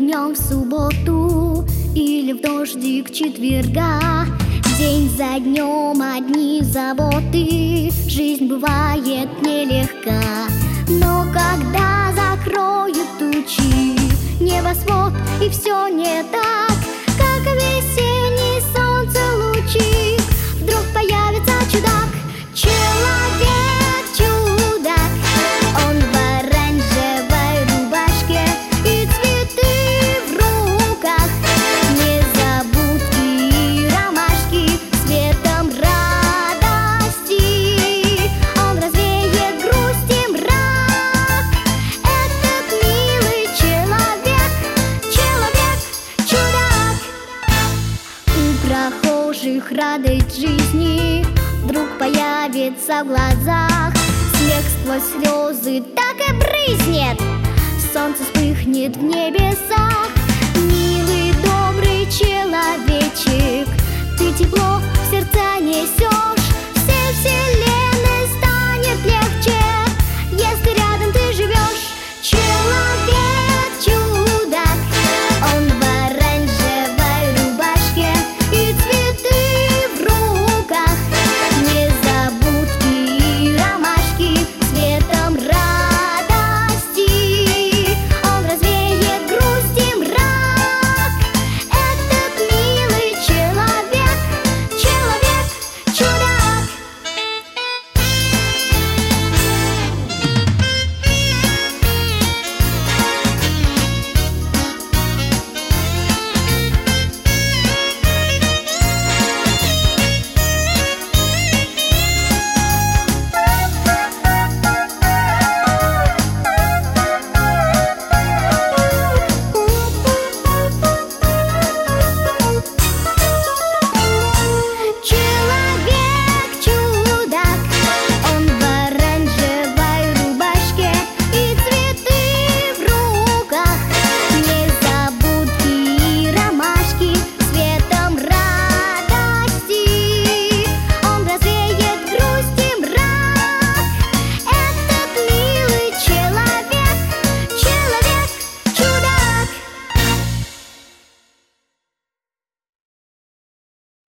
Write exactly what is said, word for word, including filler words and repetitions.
днем в субботу или в дождик четверга. День за днем одни заботы, жизнь бывает нелегка. Но когда закроют тучи небосвод, и все не так, как весенний солнце лучик, вдруг появится чудак. Человек-чудак, он в оранжевой рубашке и цветы в руках, незабудки и ромашки цветом радости. Он развеет грусть и мрак. Этот милый человек, человек-чудак. У прохожих радость жизни вдруг появится в глазах, смех сквозь слезы так и брызнет, солнце вспыхнет в небесах.